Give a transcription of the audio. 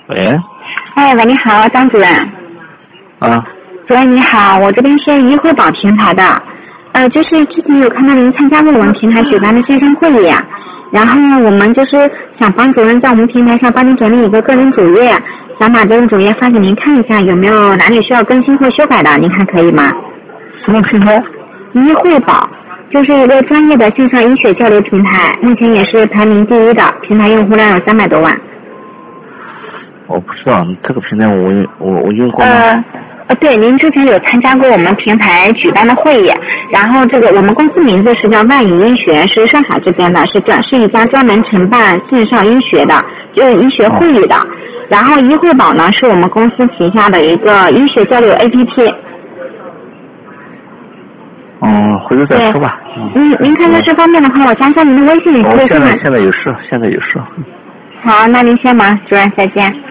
喂。 哎，喂，你好，张主任。 啊。 主任你好，我这边是医惠宝平台的，就是之前有看到您参加过我们平台举办的线上会议，然后我们就是想帮主任在我们平台上帮您整理一个个人主页，想把这个主页发给您看一下，有没有哪里需要更新或修改的，您看可以吗？ 什么平台？ 医惠宝，就是一个专业的线上医学交流平台，目前也是排名第1的，平台用户量有300多万。 我不知道这个平台我用过吗？ 对，您之前有参加过我们平台举办的会议，然后这个我们公司名字是叫万影医学，是上海这边的，是一家专门承办线上医学的，就是医学会议的。然后医惠宝呢是我们公司旗下的一个医学交流 APP。 回头再说吧。 您看看这方面的话，我加上您的微信。 现在有事。 好，那您先忙，主任再见。